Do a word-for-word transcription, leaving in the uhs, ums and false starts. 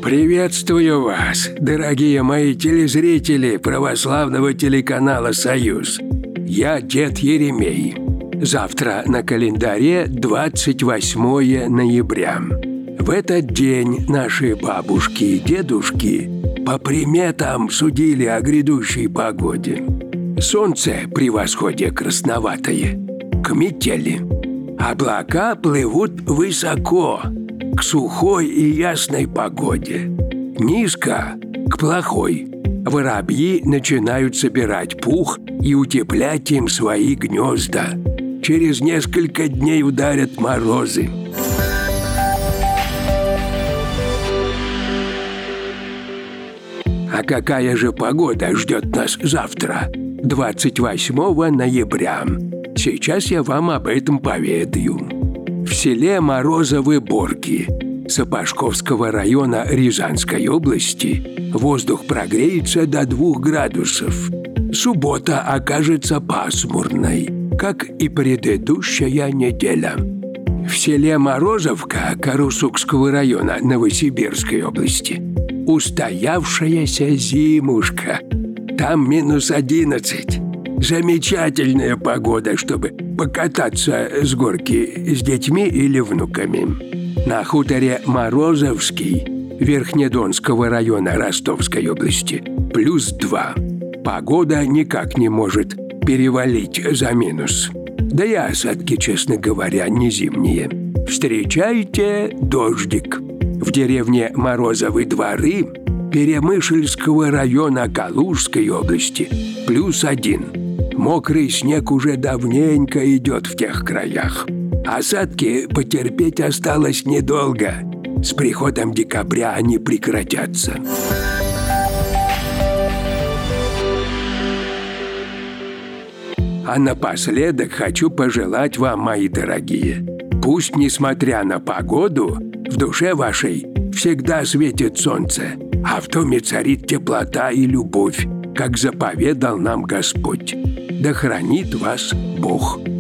Приветствую вас, дорогие мои телезрители православного телеканала «Союз». Я дед Еремей. Завтра на календаре двадцать восьмое ноября. В этот день наши бабушки и дедушки по приметам судили о грядущей погоде. Солнце при восходе красноватое, к метели. Облака плывут высоко, к сухой и ясной погоде. Низко, к плохой. Воробьи начинают собирать пух и утеплять им свои гнезда. Через несколько дней ударят морозы. А какая же погода ждет нас завтра, двадцать восьмого ноября? Сейчас я вам об этом поведаю. В селе Морозовы Борки Сапожковского района Рязанской области воздух прогреется до двух градусов. Суббота окажется пасмурной, как и предыдущая неделя. В селе Морозовка Карусукского района Новосибирской области устоявшаяся зимушка. Там минус одиннадцать. Замечательная погода, чтобы покататься с горки с детьми или внуками. На хуторе Морозовский Верхнедонского района Ростовской области плюс два. Погода никак не может перевалить за минус. Да и осадки, честно говоря, не зимние. Встречайте дождик. В деревне Морозовы дворы Перемышльского района Калужской области плюс один. Мокрый снег уже давненько идет в тех краях. Осадки потерпеть осталось недолго. С приходом декабря они прекратятся. А напоследок хочу пожелать вам, мои дорогие, пусть, несмотря на погоду, в душе вашей всегда светит солнце, а в доме царит теплота и любовь, как заповедал нам Господь. Да хранит вас Бог.